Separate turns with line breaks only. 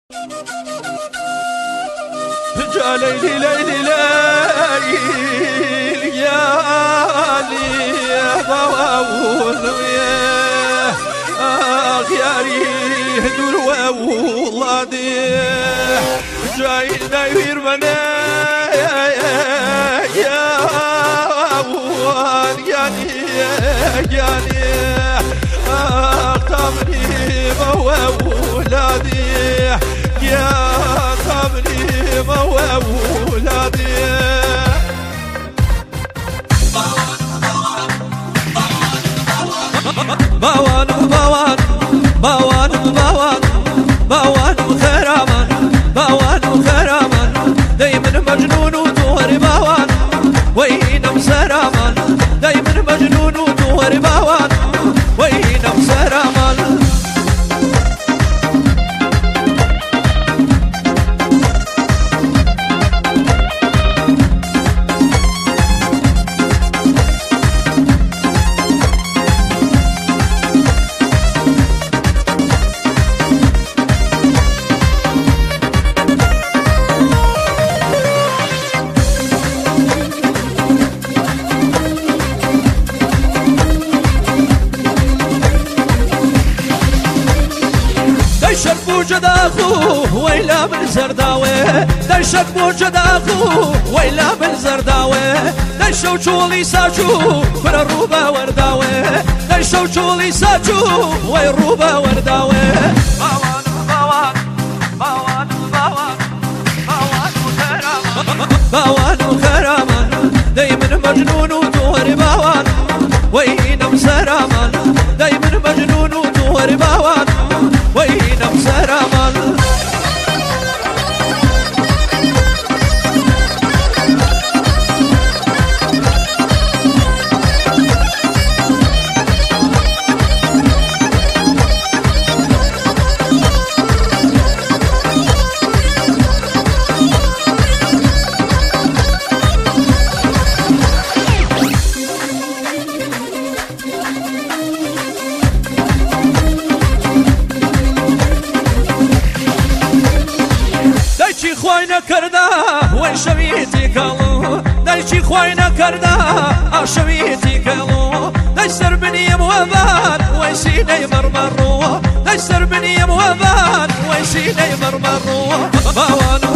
يا ليلي ليلي ليلي يا بواول يا غياري هدول وولادي جاي داير منا يا وول يعني تمني بواولادي يا تمني بواولادي باوان باوان باوان باوان باوان وخرامان باوان وخرامان دايما مجنون وطور باوان وين مسرامان دايما مجنون وطور باوان وين مسرامان دشك بوجد اخوه ويلا بالزرداوي دشك بوجد اخوه ويلا بالزرداوي دشو شولي ساجو كل الروبا ورداوي دشو شولي ساجو والروبا ورداوي باوان باوان باوان باوان باوان وخرامان باوان وخرامان دايما مجنون ودور باوان وين مسرامان دايما مجنون ودور باوان وين مسرامان خوينا كردا وين شويتي كالو دايشي خوينا كردا شويتي كالو دايسر بني موابان وين سيني مرمرو دايسر بني موابان وين سيني مرمرو باوان